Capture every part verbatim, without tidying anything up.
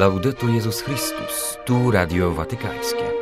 Laudetur Jezus Chrystus, tu Radio Watykańskie.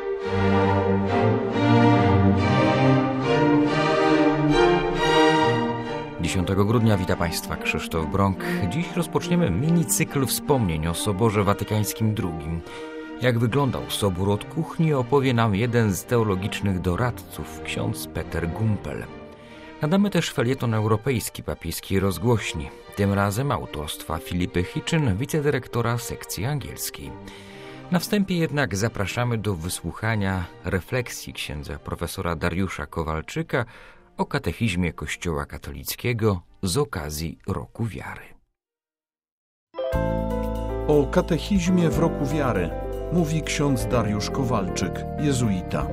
dziesiątego grudnia wita Państwa Krzysztof Brąk. Dziś rozpoczniemy mini-cykl wspomnień o Soborze Watykańskim drugim. Jak wyglądał Sobór od kuchni, opowie nam jeden z teologicznych doradców, ksiądz Peter Gumpel. Nadamy też felieton europejski papieskiej rozgłośni, tym razem autorstwa Filipy Hitchen, wicedyrektora sekcji angielskiej. Na wstępie jednak zapraszamy do wysłuchania refleksji księdza profesora Dariusza Kowalczyka o katechizmie Kościoła katolickiego z okazji Roku Wiary. O katechizmie w Roku Wiary mówi ksiądz Dariusz Kowalczyk, jezuita.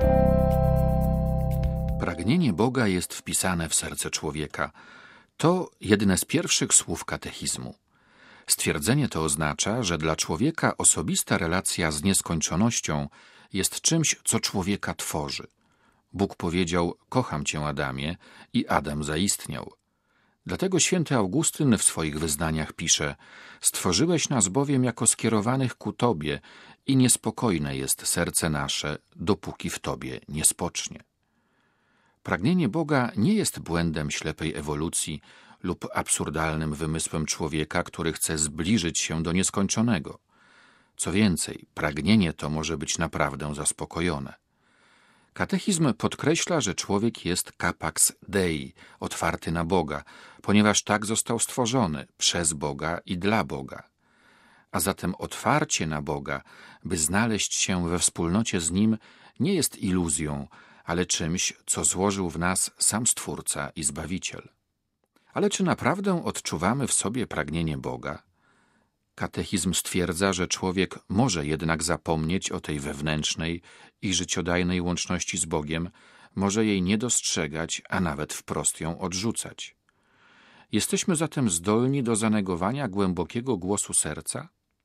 Pragnienie Boga jest wpisane w serce człowieka. To jedne z pierwszych słów katechizmu. Stwierdzenie to oznacza, że dla człowieka osobista relacja z nieskończonością jest czymś, co człowieka tworzy. Bóg powiedział: kocham cię, Adamie, i Adam zaistniał. Dlatego święty Augustyn w swoich wyznaniach pisze: stworzyłeś nas bowiem jako skierowanych ku Tobie i niespokojne jest serce nasze, dopóki w Tobie nie spocznie. Pragnienie Boga nie jest błędem ślepej ewolucji lub absurdalnym wymysłem człowieka, który chce zbliżyć się do nieskończonego. Co więcej, pragnienie to może być naprawdę zaspokojone. Katechizm podkreśla, że człowiek jest capax Dei, otwarty na Boga, ponieważ tak został stworzony, przez Boga i dla Boga. A zatem otwarcie na Boga, by znaleźć się we wspólnocie z Nim, nie jest iluzją, ale czymś, co złożył w nas sam Stwórca i Zbawiciel. Ale czy naprawdę odczuwamy w sobie pragnienie Boga? Katechizm stwierdza, że człowiek może jednak zapomnieć o tej wewnętrznej i życiodajnej łączności z Bogiem, może jej nie dostrzegać, a nawet wprost ją odrzucać. Jesteśmy zatem zdolni do zanegowania głębokiego głosu serca?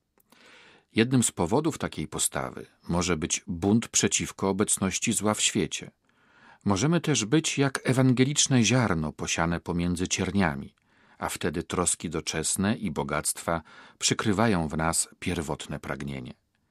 Jednym z powodów takiej postawy może być bunt przeciwko obecności zła w świecie. Możemy też być jak ewangeliczne ziarno posiane pomiędzy cierniami, a wtedy troski doczesne i bogactwa przykrywają w nas pierwotne pragnienie.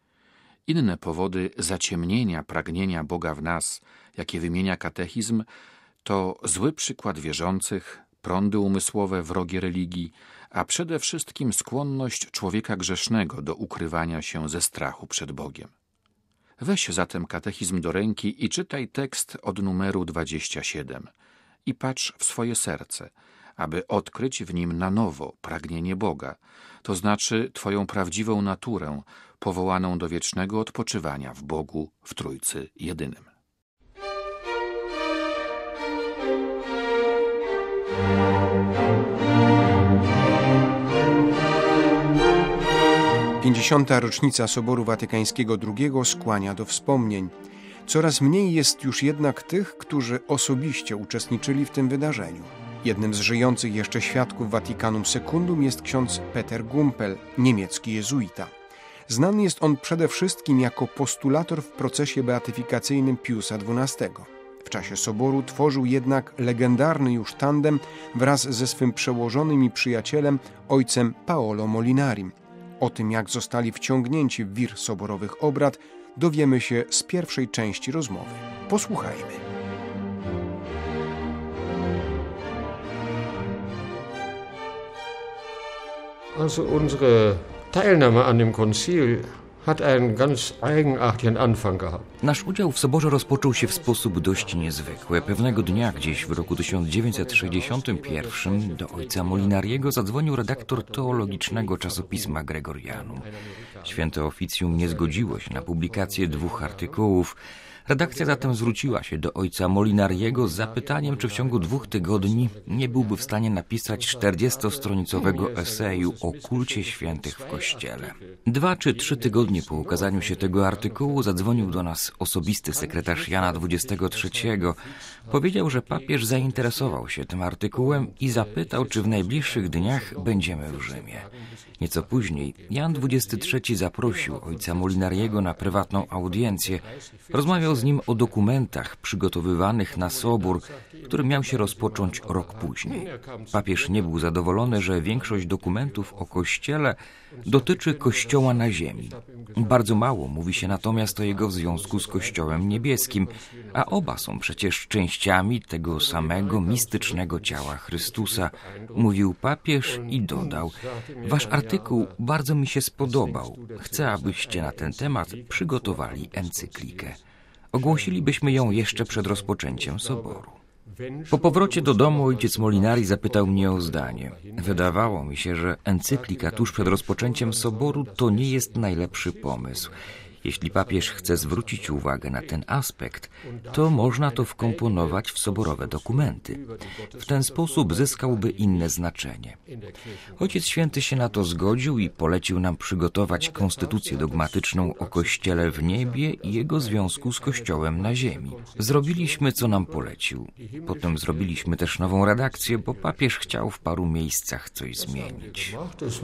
Inne powody zaciemnienia pragnienia Boga w nas, jakie wymienia katechizm, to zły przykład wierzących, prądy umysłowe wrogie religii, a przede wszystkim skłonność człowieka grzesznego do ukrywania się ze strachu przed Bogiem. Weź zatem katechizm do ręki i czytaj tekst od numeru dwudziestego siódmego i patrz w swoje serce, aby odkryć w nim na nowo pragnienie Boga, to znaczy Twoją prawdziwą naturę, powołaną do wiecznego odpoczywania w Bogu, w Trójcy Jedynym. pięćdziesiąta rocznica Soboru Watykańskiego drugiego skłania do wspomnień. Coraz mniej jest już jednak tych, którzy osobiście uczestniczyli w tym wydarzeniu. Jednym z żyjących jeszcze świadków Vaticanum Secundum jest ksiądz Peter Gumpel, niemiecki jezuita. Znany jest on przede wszystkim jako postulator w procesie beatyfikacyjnym Piusa dwunastego. W czasie Soboru tworzył jednak legendarny już tandem wraz ze swym przełożonym i przyjacielem, ojcem Paolo Molinarim. O tym, jak zostali wciągnięci w wir soborowych obrad, dowiemy się z pierwszej części rozmowy. Posłuchajmy. Also unsere Teilnahme an dem Konzil hat einen ganz eigenartigen Anfang gehabt. Nasz udział w Soborze rozpoczął się w sposób dość niezwykły. Pewnego dnia, gdzieś w roku tysiąc dziewięćset sześćdziesiątym pierwszym, do ojca Molinariego zadzwonił redaktor teologicznego czasopisma Gregorianum. Święte oficjum nie zgodziło się na publikację dwóch artykułów. Redakcja zatem zwróciła się do ojca Molinariego z zapytaniem, czy w ciągu dwóch tygodni nie byłby w stanie napisać czterdziestostronicowego eseju o kulcie świętych w Kościele. Dwa czy trzy tygodnie po ukazaniu się tego artykułu zadzwonił do nas osobisty sekretarz Jana dwudziestego trzeciego. Powiedział, że papież zainteresował się tym artykułem i zapytał, czy w najbliższych dniach będziemy w Rzymie. Nieco później Jan dwudziesty trzeci zaprosił ojca Molinariego na prywatną audiencję. Rozmawiał rozmawiał z nim o dokumentach przygotowywanych na sobór, który miał się rozpocząć rok później. Papież nie był zadowolony, że większość dokumentów o Kościele dotyczy Kościoła na ziemi. Bardzo mało mówi się natomiast o jego związku z Kościołem niebieskim, a oba są przecież częściami tego samego mistycznego ciała Chrystusa, mówił papież i dodał: wasz artykuł bardzo mi się spodobał. Chcę, abyście na ten temat przygotowali encyklikę. Ogłosilibyśmy ją jeszcze przed rozpoczęciem soboru. Po powrocie do domu ojciec Molinari zapytał mnie o zdanie. Wydawało mi się, że encyklika tuż przed rozpoczęciem soboru to nie jest najlepszy pomysł. Jeśli papież chce zwrócić uwagę na ten aspekt, to można to wkomponować w soborowe dokumenty. W ten sposób zyskałby inne znaczenie. Ojciec Święty się na to zgodził i polecił nam przygotować konstytucję dogmatyczną o Kościele w niebie i jego związku z Kościołem na ziemi. Zrobiliśmy, co nam polecił. Potem zrobiliśmy też nową redakcję, bo papież chciał w paru miejscach coś zmienić.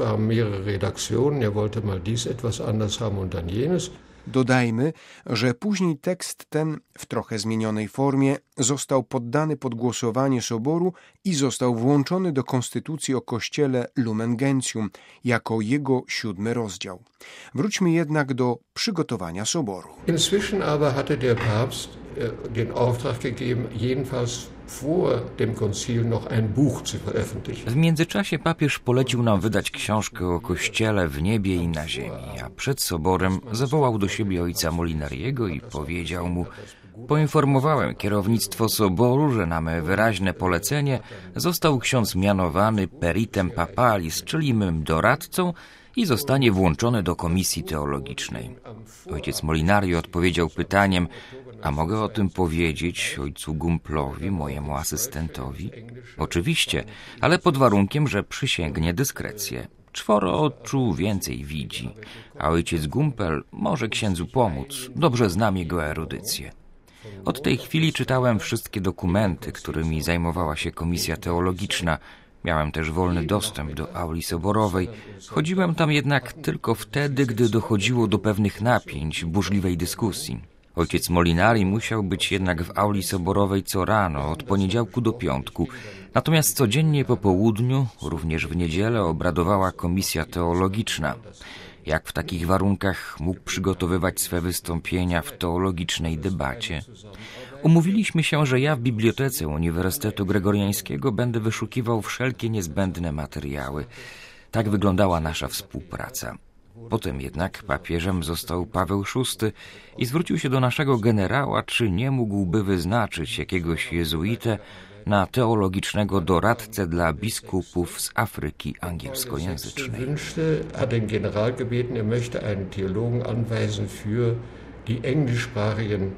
Dodajmy, że później tekst ten w trochę zmienionej formie został poddany pod głosowanie Soboru i został włączony do Konstytucji o Kościele Lumen Gentium jako jego siódmy rozdział. Wróćmy jednak do przygotowania Soboru. Inzwischen aber hatte der Papst den Auftrag gegeben, jedenfalls vor dem Konzil noch ein Buch zu veröffentlichen. W międzyczasie papież polecił nam wydać książkę o Kościele w niebie i na ziemi, a przed soborem zawołał do siebie ojca Molinariego i powiedział mu: poinformowałem kierownictwo soboru, że na me wyraźne polecenie został ksiądz mianowany peritem papalis, czyli mym doradcą, i zostanie włączony do komisji teologicznej. Ojciec Molinari odpowiedział pytaniem: a mogę o tym powiedzieć ojcu Gumplowi, mojemu asystentowi? Oczywiście, ale pod warunkiem, że przysięgnie dyskrecję. Czworo oczu więcej widzi, a ojciec Gumpel może księdzu pomóc. Dobrze znam jego erudycję. Od tej chwili czytałem wszystkie dokumenty, którymi zajmowała się komisja teologiczna. Miałem też wolny dostęp do auli soborowej. Chodziłem tam jednak tylko wtedy, gdy dochodziło do pewnych napięć, burzliwej dyskusji. Ojciec Molinari musiał być jednak w auli soborowej co rano, od poniedziałku do piątku. Natomiast codziennie po południu, również w niedzielę, obradowała komisja teologiczna. Jak w takich warunkach mógł przygotowywać swe wystąpienia w teologicznej debacie? Umówiliśmy się, że ja w bibliotece Uniwersytetu Gregoriańskiego będę wyszukiwał wszelkie niezbędne materiały. Tak wyglądała nasza współpraca. Potem jednak papieżem został Paweł szósty i zwrócił się do naszego generała, czy nie mógłby wyznaczyć jakiegoś jezuitę na teologicznego doradcę dla biskupów z Afryki angielskojęzycznej. Hat den General gebeten, er möchte einen Theologen anweisen für die englischsprachigen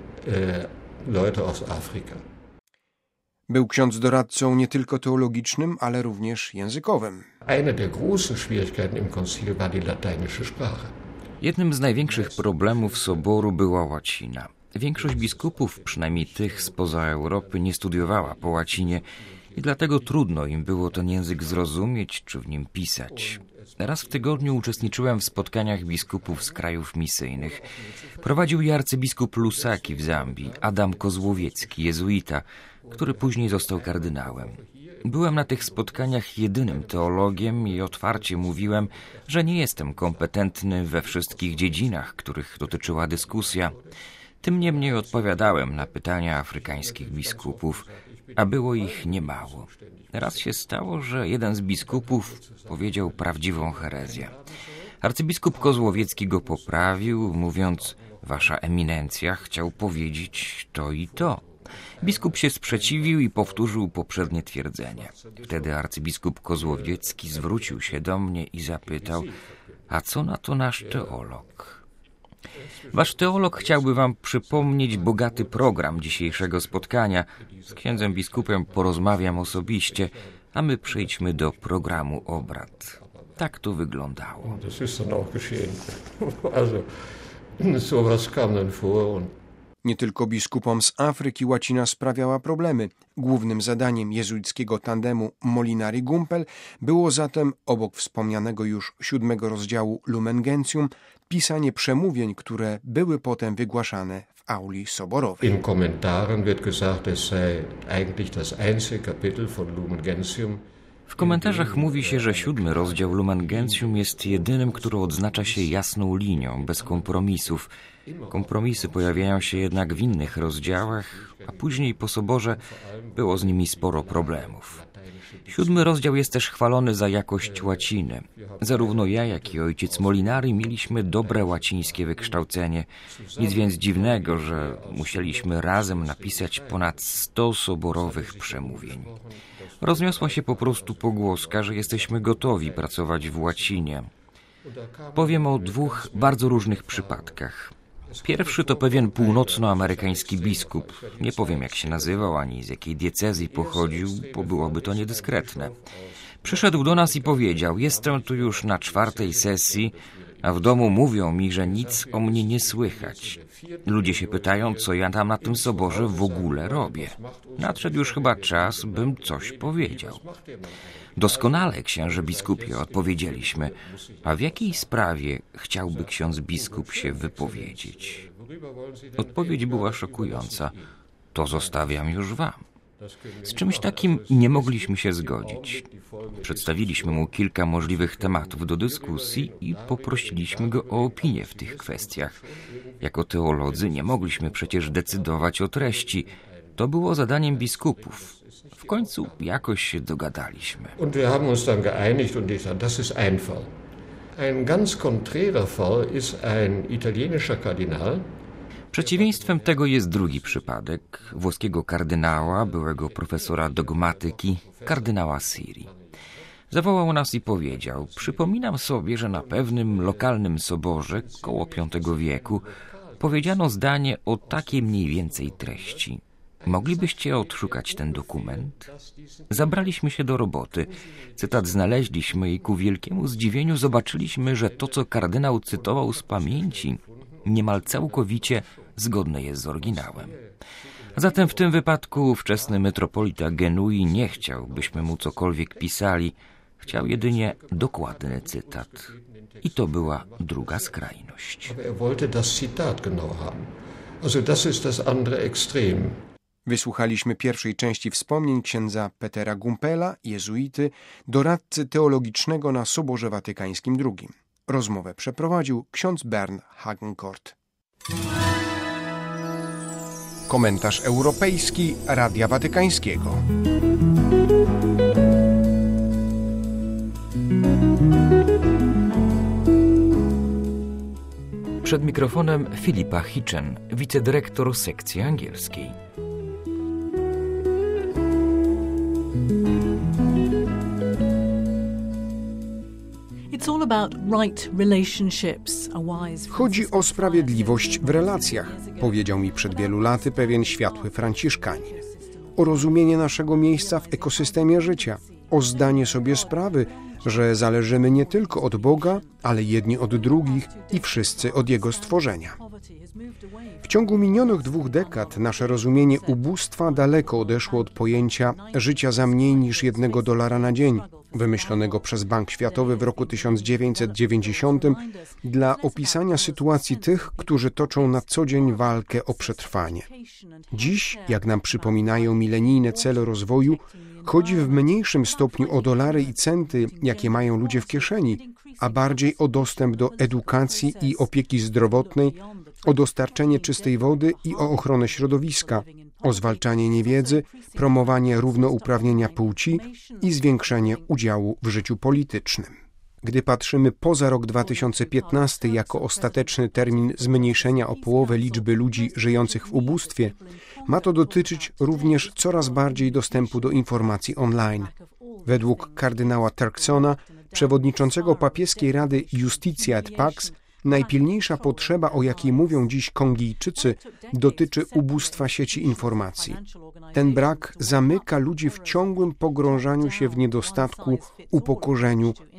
Leute aus Afrika. Był ksiądz doradcą nie tylko teologicznym, ale również językowym. Eine der großen Schwierigkeiten im Konzil war die lateinische Sprache. Jednym z największych problemów soboru była łacina. Większość biskupów, przynajmniej tych spoza Europy, nie studiowała po łacinie i dlatego trudno im było ten język zrozumieć czy w nim pisać. Raz w tygodniu uczestniczyłem w spotkaniach biskupów z krajów misyjnych. Prowadził je arcybiskup Lusaki w Zambii, Adam Kozłowiecki, jezuita, który później został kardynałem. Byłem na tych spotkaniach jedynym teologiem i otwarcie mówiłem, że nie jestem kompetentny we wszystkich dziedzinach, których dotyczyła dyskusja. Tym niemniej odpowiadałem na pytania afrykańskich biskupów, a było ich niemało. Raz się stało, że jeden z biskupów powiedział prawdziwą herezję. Arcybiskup Kozłowiecki go poprawił, mówiąc: wasza eminencja chciał powiedzieć to i to. Biskup się sprzeciwił i powtórzył poprzednie twierdzenie. Wtedy arcybiskup Kozłowiecki zwrócił się do mnie i zapytał: a co na to nasz teolog? Wasz teolog chciałby wam przypomnieć bogaty program dzisiejszego spotkania. Z księdzem biskupem porozmawiam osobiście, a my przejdźmy do programu obrad. Tak to wyglądało. Das ist dann auch geschehen. Also, sowas kam dann vor und Nie tylko biskupom z Afryki łacina sprawiała problemy. Głównym zadaniem jezuickiego tandemu Molinari-Gumpel było zatem, obok wspomnianego już siódmego rozdziału Lumen Gentium, pisanie przemówień, które były potem wygłaszane w auli soborowej. In Kommentaren wird gesagt, es sei eigentlich das einzige Kapitel von Lumen Gentium. W komentarzach mówi się, że siódmy rozdział Lumen Gentium jest jedynym, który odznacza się jasną linią, bez kompromisów. Kompromisy pojawiają się jednak w innych rozdziałach, a później po soborze było z nimi sporo problemów. Siódmy rozdział jest też chwalony za jakość łaciny. Zarówno ja, jak i ojciec Molinari mieliśmy dobre łacińskie wykształcenie. Nic więc dziwnego, że musieliśmy razem napisać ponad sto soborowych przemówień. Rozniosła się po prostu pogłoska, że jesteśmy gotowi pracować w łacinie. Powiem o dwóch bardzo różnych przypadkach. Pierwszy to pewien północnoamerykański biskup. Nie powiem, jak się nazywał, ani z jakiej diecezji pochodził, bo byłoby to niedyskretne. Przyszedł do nas i powiedział: jestem tu już na czwartej sesji, a w domu mówią mi, że nic o mnie nie słychać. Ludzie się pytają, co ja tam na tym soborze w ogóle robię. Nadszedł już chyba czas, bym coś powiedział. Doskonale, księże biskupie, odpowiedzieliśmy. A w jakiej sprawie chciałby ksiądz biskup się wypowiedzieć? Odpowiedź była szokująca. To zostawiam już wam. Z czymś takim nie mogliśmy się zgodzić. Przedstawiliśmy mu kilka możliwych tematów do dyskusji i poprosiliśmy go o opinię w tych kwestiach. Jako teolodzy nie mogliśmy przecież decydować o treści. To było zadaniem biskupów. W końcu jakoś się dogadaliśmy. Und wir haben uns dann geeinigt und ich sage, das ist ein Fall. Ein ganz konträrer Fall ist ein italienischer Kardinal. Przeciwieństwem tego jest drugi przypadek włoskiego kardynała, byłego profesora dogmatyki, kardynała Siri. Zawołał nas i powiedział: przypominam sobie, że na pewnym lokalnym soborze koło piątego wieku powiedziano zdanie o takiej mniej więcej treści. Moglibyście odszukać ten dokument? Zabraliśmy się do roboty. Cytat znaleźliśmy i ku wielkiemu zdziwieniu zobaczyliśmy, że to, co kardynał cytował z pamięci, niemal całkowicie zgodne jest z oryginałem. Zatem w tym wypadku ówczesny metropolita Genui nie chciał, byśmy mu cokolwiek pisali. Chciał jedynie dokładny cytat. I to była druga skrajność. Aber er wollte das Zitat genau haben. Also das ist das andere Extrem. Wysłuchaliśmy pierwszej części wspomnień księdza Petera Gumpela, jezuity, doradcy teologicznego na Soborze Watykańskim drugim. Rozmowę przeprowadził ksiądz Bernd Hagenkort. Komentarz europejski Radia Watykańskiego. Przed mikrofonem Filipa Hitchen, wicedyrektor sekcji angielskiej. Chodzi o sprawiedliwość w relacjach, powiedział mi przed wielu laty pewien światły franciszkanin. O rozumienie naszego miejsca w ekosystemie życia, o zdanie sobie sprawy, że zależymy nie tylko od Boga, ale jedni od drugich i wszyscy od Jego stworzenia. W ciągu minionych dwóch dekad nasze rozumienie ubóstwa daleko odeszło od pojęcia życia za mniej niż jednego dolara na dzień, wymyślonego przez Bank Światowy w roku tysiąc dziewięćset dziewięćdziesiątym dla opisania sytuacji tych, którzy toczą na co dzień walkę o przetrwanie. Dziś, jak nam przypominają milenijne cele rozwoju, chodzi w mniejszym stopniu o dolary i centy, jakie mają ludzie w kieszeni, a bardziej o dostęp do edukacji i opieki zdrowotnej, o dostarczenie czystej wody i o ochronę środowiska, o zwalczanie niewiedzy, promowanie równouprawnienia płci i zwiększenie udziału w życiu politycznym. Gdy patrzymy poza rok dwa tysiące piętnasty jako ostateczny termin zmniejszenia o połowę liczby ludzi żyjących w ubóstwie, ma to dotyczyć również coraz bardziej dostępu do informacji online. Według kardynała Turksona, przewodniczącego papieskiej rady Justitia et Pax, najpilniejsza potrzeba, o jakiej mówią dziś Kongijczycy, dotyczy ubóstwa sieci informacji. Ten brak zamyka ludzi w ciągłym pogrążaniu się w niedostatku, upokorzeniu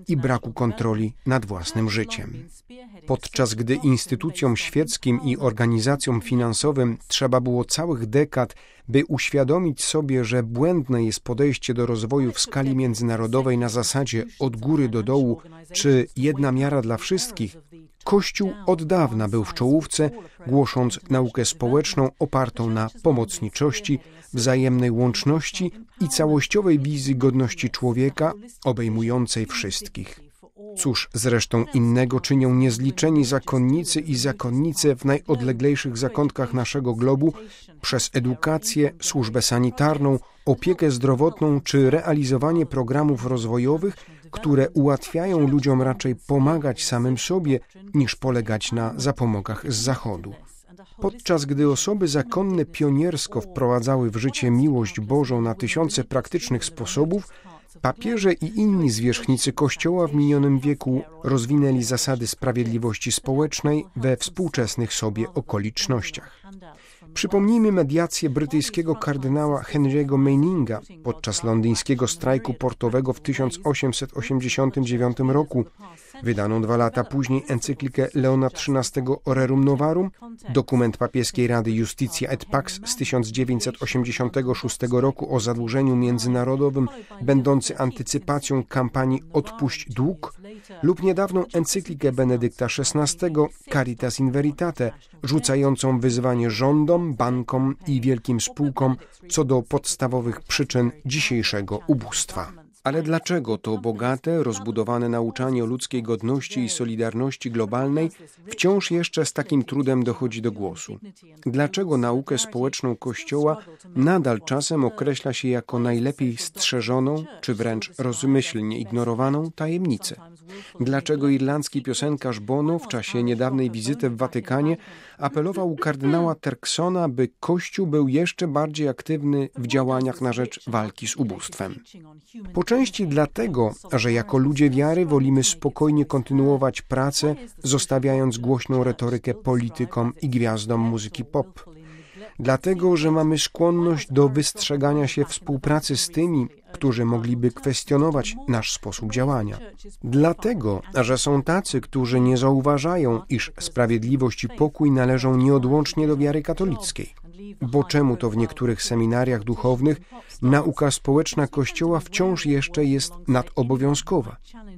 i braku kontroli nad własnym życiem. Podczas gdy instytucjom świeckim i organizacjom finansowym trzeba było całych dekad, by uświadomić sobie, że błędne jest podejście do rozwoju w skali międzynarodowej na zasadzie od góry do dołu, czy jedna miara dla wszystkich, Kościół od dawna był w czołówce, głosząc naukę społeczną opartą na pomocniczości, wzajemnej łączności i całościowej wizji godności człowieka, obejmującej wszystkich. Cóż zresztą innego czynią niezliczeni zakonnicy i zakonnice w najodleglejszych zakątkach naszego globu przez edukację, służbę sanitarną, opiekę zdrowotną czy realizowanie programów rozwojowych, które ułatwiają ludziom raczej pomagać samym sobie, niż polegać na zapomogach z Zachodu. Podczas gdy osoby zakonne pioniersko wprowadzały w życie miłość Bożą na tysiące praktycznych sposobów, papieże i inni zwierzchnicy Kościoła w minionym wieku rozwinęli zasady sprawiedliwości społecznej we współczesnych sobie okolicznościach. Przypomnijmy mediację brytyjskiego kardynała Henry'ego Manninga podczas londyńskiego strajku portowego w tysiąc osiemset osiemdziesiątym dziewiątym roku, wydaną dwa lata później encyklikę Leona trzynastego Rerum Novarum, dokument papieskiej Rady Justitia et Pax z tysiąc dziewięćset osiemdziesiątego szóstego roku o zadłużeniu międzynarodowym, będący antycypacją kampanii Odpuść dług, lub niedawną encyklikę Benedykta szesnastego Caritas in Veritate, rzucającą wyzwanie rządom, bankom i wielkim spółkom co do podstawowych przyczyn dzisiejszego ubóstwa. Ale dlaczego to bogate, rozbudowane nauczanie o ludzkiej godności i solidarności globalnej wciąż jeszcze z takim trudem dochodzi do głosu? Dlaczego naukę społeczną Kościoła nadal czasem określa się jako najlepiej strzeżoną, czy wręcz rozmyślnie ignorowaną tajemnicę? Dlaczego irlandzki piosenkarz Bono w czasie niedawnej wizyty w Watykanie apelował u kardynała Turksona, by Kościół był jeszcze bardziej aktywny w działaniach na rzecz walki z ubóstwem? Po części dlatego, że jako ludzie wiary wolimy spokojnie kontynuować pracę, zostawiając głośną retorykę politykom i gwiazdom muzyki pop. Dlatego, że mamy skłonność do wystrzegania się współpracy z tymi, którzy mogliby kwestionować nasz sposób działania. Dlatego, że są tacy, którzy nie zauważają, iż sprawiedliwość i pokój należą nieodłącznie do wiary katolickiej. Bo czemu to w niektórych seminariach duchownych nauka społeczna Kościoła wciąż jeszcze jest nadobowiązkowa?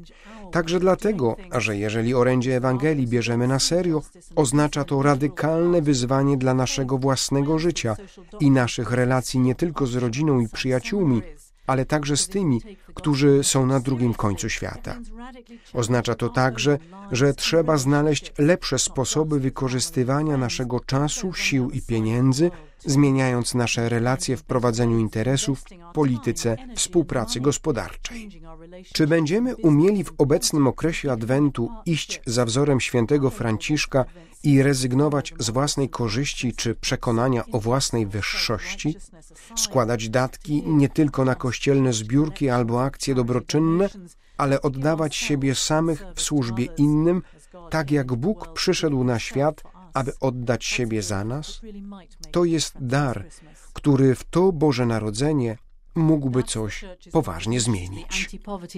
Także dlatego, że jeżeli orędzie Ewangelii bierzemy na serio, oznacza to radykalne wyzwanie dla naszego własnego życia i naszych relacji nie tylko z rodziną i przyjaciółmi, ale także z tymi, którzy są na drugim końcu świata. Oznacza to także, że trzeba znaleźć lepsze sposoby wykorzystywania naszego czasu, sił i pieniędzy, zmieniając nasze relacje w prowadzeniu interesów, polityce, współpracy gospodarczej. Czy będziemy umieli w obecnym okresie Adwentu iść za wzorem świętego Franciszka i rezygnować z własnej korzyści czy przekonania o własnej wyższości? Składać datki nie tylko na kościelne zbiórki albo akcje dobroczynne, ale oddawać siebie samych w służbie innym, tak jak Bóg przyszedł na świat, aby oddać siebie za nas? To jest dar, który w to Boże Narodzenie mógłby coś poważnie zmienić.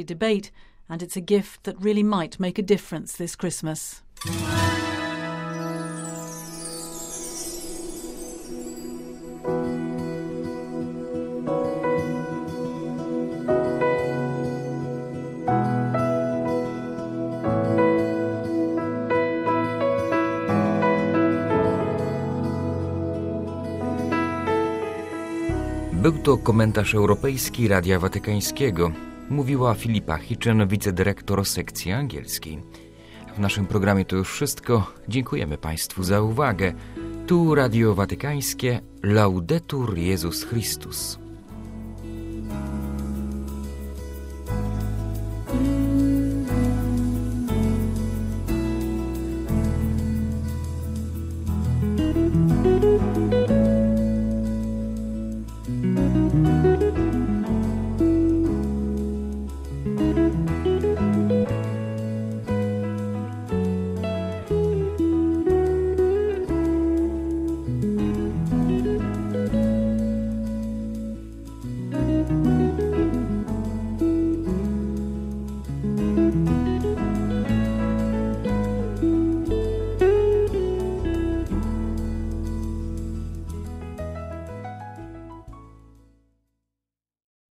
Był to komentarz europejski Radia Watykańskiego. Mówiła Filipa Hitchen, wicedyrektor sekcji angielskiej. W naszym programie to już wszystko. Dziękujemy Państwu za uwagę. Tu Radio Watykańskie. Laudetur Jezus Chrystus.